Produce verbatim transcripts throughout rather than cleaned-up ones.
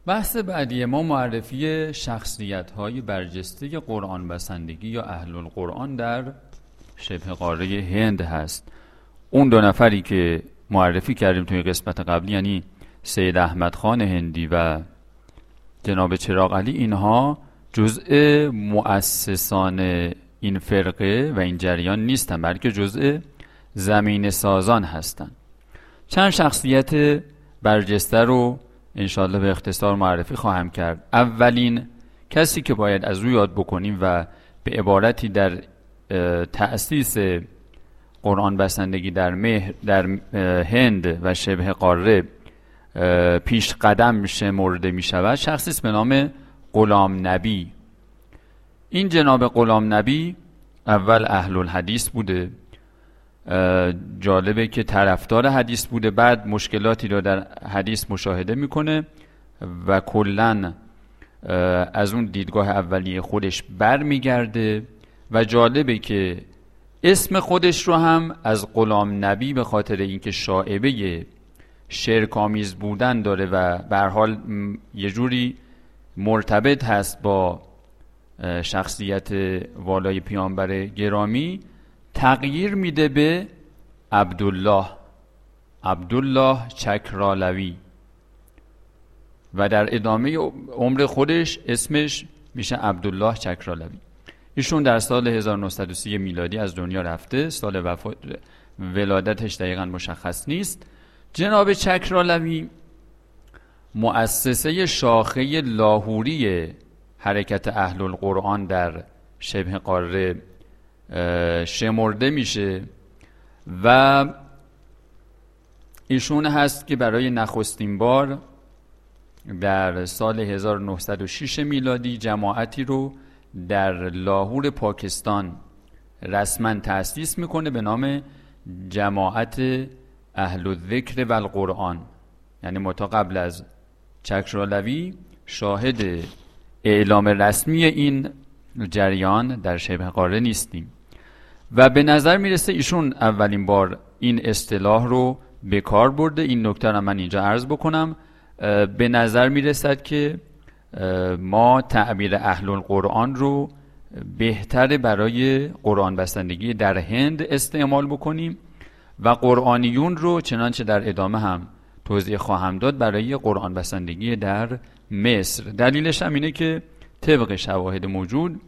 بحث بعدی ما معرفی شخصیت‌های برجسته قرآن بسندگی یا اهل القرآن در شبه قاره هند هست. اون دو نفری که معرفی کردیم توی قسمت قبلی، یعنی سید احمد خان هندی و جناب چراغ علی، اینها جزء مؤسسان این فرقه و این جریان نیستن، بلکه جزء زمین سازان هستن. چند شخصیت برجسته رو انشاءالله به اختصار معرفی خواهم کرد. اولین کسی که باید از او یاد بکنیم و به عبارتی در تأسیس قرآن بسندگی در مهر در هند و شبه قاره پیش قدم شمرده می شود، شخصی است به نام غلام نبی. این جناب غلام نبی اول اهل الحدیث بوده، جالبه که طرفدار حدیث بوده، بعد مشکلاتی رو در حدیث مشاهده میکنه و کلن از اون دیدگاه اولیه خودش بر میگرده و جالبه که اسم خودش رو هم از غلام نبی به خاطر اینکه شائبه شرک‌آمیز بودن داره و به هر حال یه جوری مرتبط هست با شخصیت والای پیامبر گرامی، تغییر میده به عبدالله عبدالله چکرالوی و در ادامه عمر خودش اسمش میشه عبدالله چکرالوی. ایشون در سال هزار و نهصد و سی میلادی از دنیا رفته، سال وفات ولادتش دقیقا مشخص نیست. جناب چکرالوی مؤسسه شاخه لاهوری حرکت اهل القرآن در شبه قاره شمرده میشه و ایشون هست که برای نخستین بار در سال هزار و نهصد و شش میلادی جماعتی رو در لاهور پاکستان رسما تأسیس میکنه به نام جماعت اهل الذکر و القرآن. یعنی ما تا قبل از چکرالوی شاهد اعلام رسمی این جریان در شبه قاره نیستیم و به نظر میرسه ایشون اولین بار این اصطلاح رو به کار برده. این نکته رو من اینجا عرض بکنم. به نظر میرسد که ما تعبیر اهل القرآن رو بهتره برای قرآن بسندگی در هند استعمال بکنیم و قرآنیون رو چنانچه در ادامه هم توضیح خواهم داد برای قرآن بسندگی در مصر. دلیلش هم اینه که طبق شواهد موجود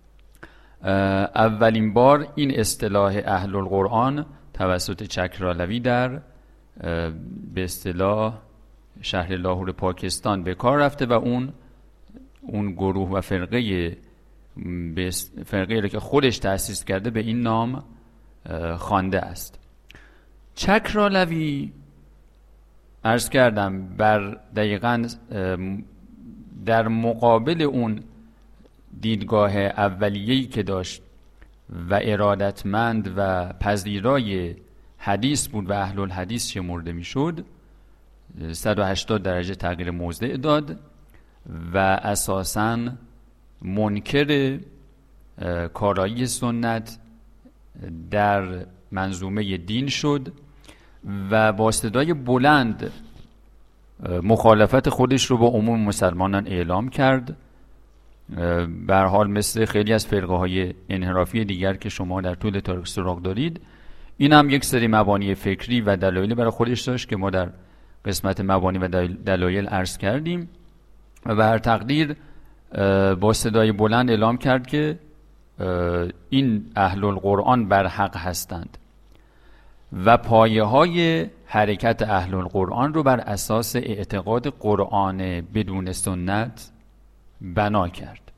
اولین بار این اصطلاح اهل القرآن توسط چکرالوی در به اصطلاح شهر لاهور پاکستان به کار رفته و اون اون گروه و فرقه فرقه رو که خودش تأسیس کرده به این نام خوانده است. چکرالوی عرض کردم بر دقیقاً در مقابل اون دیدگاه اولیه‌ای که داشت و ارادتمند و پذیرای حدیث بود و اهل الحدیث شمرده میشد، صد و هشتاد درجه تغییر موضع داد و اساساً منکر کارایی سنت در منظومه دین شد و با صدای بلند مخالفت خودش رو با عموم مسلمانان اعلام کرد. به هر حال مثل خیلی از فرقه های انحرافی دیگر که شما در طول تاریخ سراغ دارید، این هم یک سری مبانی فکری و دلایل برای خودش داشت که ما در قسمت مبانی و دلایل عرض کردیم و به هر تقدیر با صدای بلند اعلام کرد که این اهل القرآن بر حق هستند و پایه های حرکت اهل القرآن رو بر اساس اعتقاد قرآن بدون سنت بنا کرد.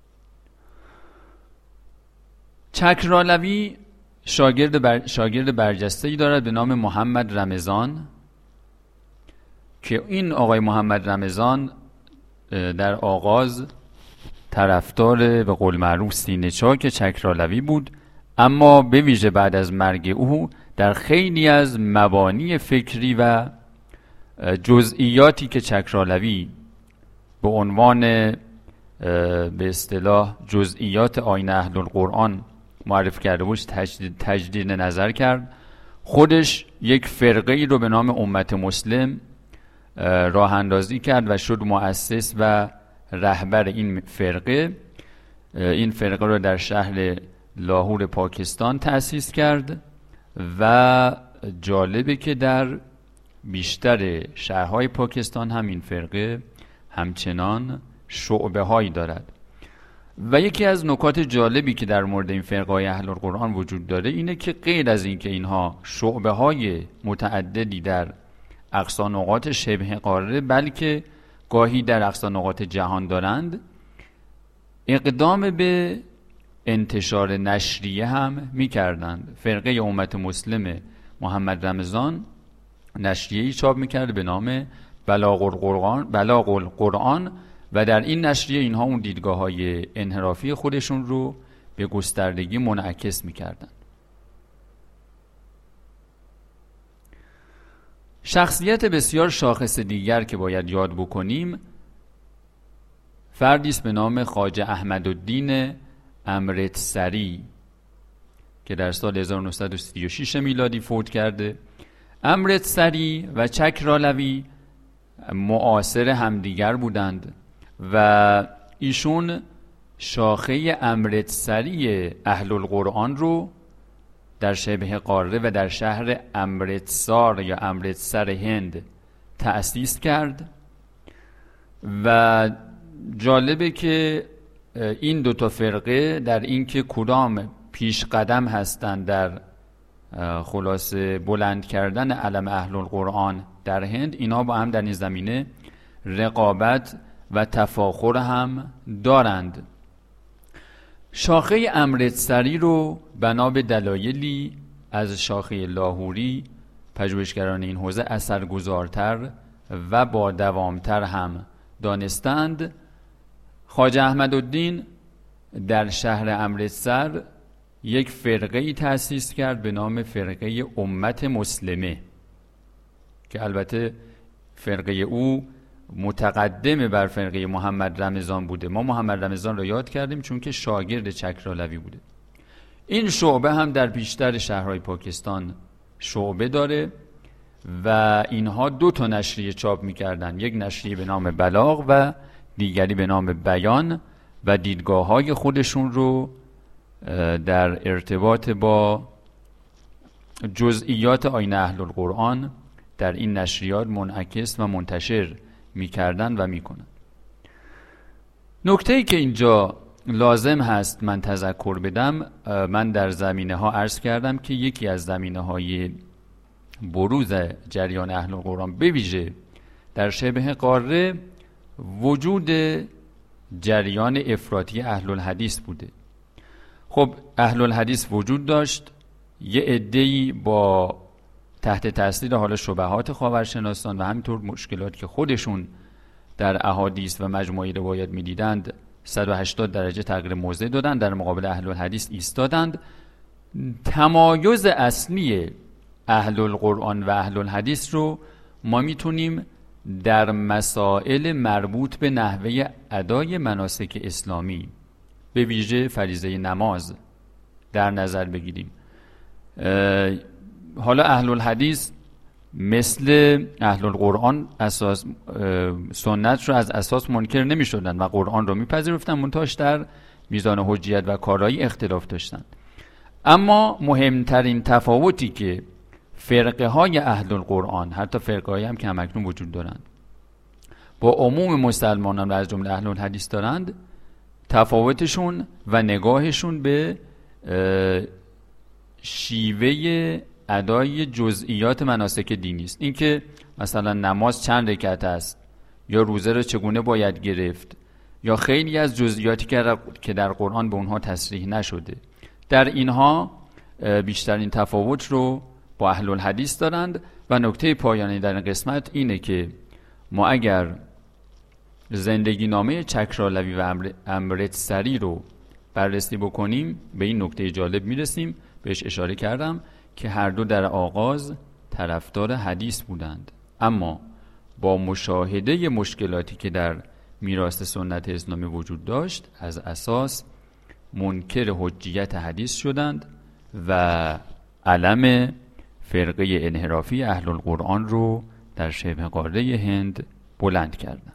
چکرالوی شاگرد, بر... شاگرد برجسته‌ای دارد به نام محمد رمضان که این آقای محمد رمضان در آغاز طرفدار به قول معروف سینه چاک چکرالوی بود، اما به ویژه بعد از مرگ او در خیلی از مبانی فکری و جزئیاتی که چکرالوی به عنوان به اصطلاح جزئیات آیین اهل القرآن معرف کرده بود تجدید, تجدید نظر کرد. خودش یک فرقه ای رو به نام امت مسلم راه اندازی کرد و شد مؤسس و رهبر این فرقه. این فرقه رو در شهر لاهور پاکستان تأسیس کرد و جالبه که در بیشتر شهرهای پاکستان هم این فرقه همچنان شعبه هایی دارد. و یکی از نکات جالبی که در مورد این فرقه های اهل القرآن وجود داره اینه که غیر از این که اینها شعبه های متعددی در اقصا نقاط شبه قاره، بلکه گاهی در اقصا نقاط جهان دارند، اقدام به انتشار نشریه هم می‌کردند. فرقه امت مسلم محمد رمضان نشریه‌ای چاپ می‌کرد به نام بلاغ القرآن بلاغ القرآن و در این نشریه اینها اون دیدگاه‌های انحرافی خودشون رو به گستردگی منعکس می‌کردند. شخصیت بسیار شاخص دیگر که باید یاد بکنیم فردی است به نام خواجه احمدالدین امرتسری که در سال هزار و نهصد و سی و شش میلادی فوت کرده. امرتسری و چکرالوی معاصر همدیگر بودند و ایشون شاخه امرتسری اهل القرآن رو در شبه قاره و در شهر امرتسار یا امرتسر هند تأسیس کرد. و جالبه که این دو تا فرقه در این که کدام پیش قدم هستند در خلاصه بلند کردن علم اهل القرآن در هند، اینا با هم در این زمینه رقابت و تفاخر هم دارند. شاخه امرتسری رو بنا به دلایلی از شاخه لاهوری پژوهشگران این حوزه اثرگذارتر و با دوامتر هم دانستند. خواجه احمدالدین در شهر امرتسر یک فرقه ای تأسیس کرد به نام فرقه امت مسلمه که البته فرقه او متقدم بر فرقه محمد رمضان بوده. ما محمد رمضان رو یاد کردیم چون که شاگرد چکرالوی بوده. این شعبه هم در بیشتر شهرهای پاکستان شعبه داره و اینها دو تا نشریه چاپ می‌کردن، یک نشریه به نام بلاغ و دیگری به نام بیان، و دیدگاه‌های خودشون رو در ارتباط با جزئیات آیین اهل القرآن در این نشریات منعکس و منتشر می‌کردن و می‌کنن. نکته‌ای که اینجا لازم هست من تذکر بدم، من در زمینه‌ها عرض کردم که یکی از زمینه‌های بروز جریان اهل القرآن به ویژه در شبه قاره وجود جریان افراطی اهل الحدیث بوده. خب اهل الحدیث وجود داشت، یه عده‌ای با تحت تاثیر حال شبهات خاورشناسان و همینطور مشکلات که خودشون در احادیث و مجموعه روایات می‌دیدند صد و هشتاد درجه تغییر موضع دادند، در مقابل اهل الحدیث ایستادند. تمایز اصلی اهل القرآن و اهل الحدیث رو ما میتونیم در مسائل مربوط به نحوه ادای مناسک اسلامی به ویژه فریضه نماز در نظر بگیریم. حالا اهل الحدیث مثل اهل القرآن اساس سنت رو از اساس منکر نمی شدن و قرآن رو می پذیرفتن، منتهاش در میزان حجیت و کارایی اختلاف داشتن. اما مهمترین تفاوتی که فرقه های اهل القرآن، حتی فرقه هایی هم که همکنون وجود دارند، با عموم مسلمانان و از جمله اهل الحدیث دارند، تفاوتشون و نگاهشون به شیوه ادای جزئیات مناسک دینی است. این که مثلا نماز چند رکعت است یا روزه را چگونه باید گرفت یا خیلی از جزئیاتی که در قرآن به اونها تصریح نشده، در اینها بیشترین تفاوت رو با اهل الحدیث دارند. و نکته پایانی در این قسمت اینه که ما اگر زندگی نامه چکرالوی و امرتسری رو بررسی بکنیم به این نکته جالب میرسیم، بهش اشاره کردم که هر دو در آغاز طرفدار حدیث بودند، اما با مشاهده مشکلاتی که در میراث سنت اسلامی وجود داشت از اساس منکر حجیت حدیث شدند و علم فرقه انحرافی اهل القرآن رو در شبه قاره هند بلند کردند.